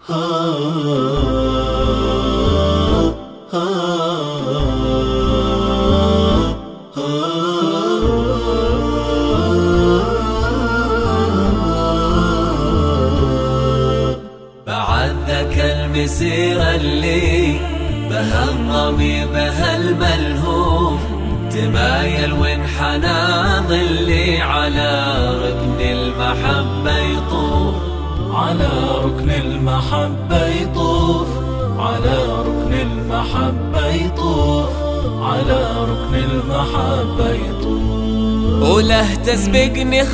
بعد ذاك المسيرة اللي بها الرمي بها الملهوف، تمايل وانحنى ظلي على ركن المحبة يطوف، على ركن المحبة يطوف، على ركن المحبة يطوف، على ركن المحبة يطوف. وله تسبقني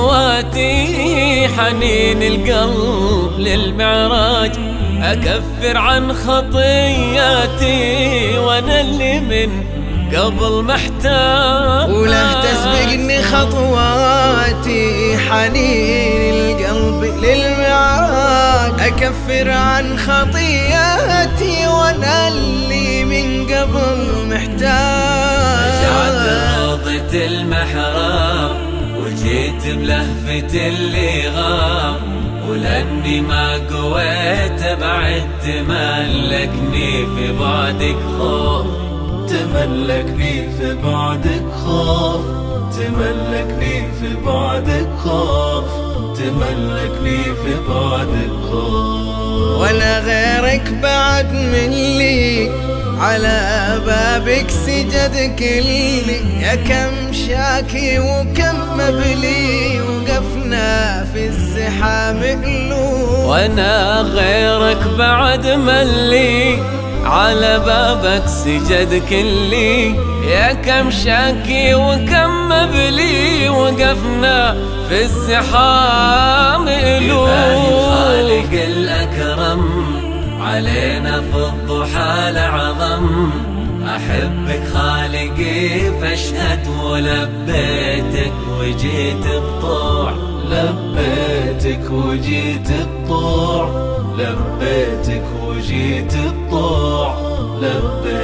خطواتي حنين القلب للمعراج، أكفر عن خطياتي وأنا اللي من قبل محتاج. وله تسبقني خطواتي حنين القلب للمعراج، أكفر عن خطياتي وأنا اللي من قبل محتاج. رجعت روضة المحراب وجيت بلهفة اللي غاب، ولأني ما قويت بعد تملكني في بعدك خوف، تملكني في بعدك خوف، تملكني في بعدك خوف، تملكني في بعدك خوف. وانا غيرك بعد مني على بابك سجد كلي، يا كم شاكي وكم مبلي وقفنا في الزحام قلوب. وانا غيرك بعد ملي على بابك سجد كلي، يا كم شاكي وكم مبلي وقفنا في الزحام قلوب. خالق الأكرم علينا في الضحى العظم، أحبك خالقي فاشهد ولبيتك وجيت بطوع، لبيتك وجيت بطوع، لبيتك وجيت بطوع، لبيتك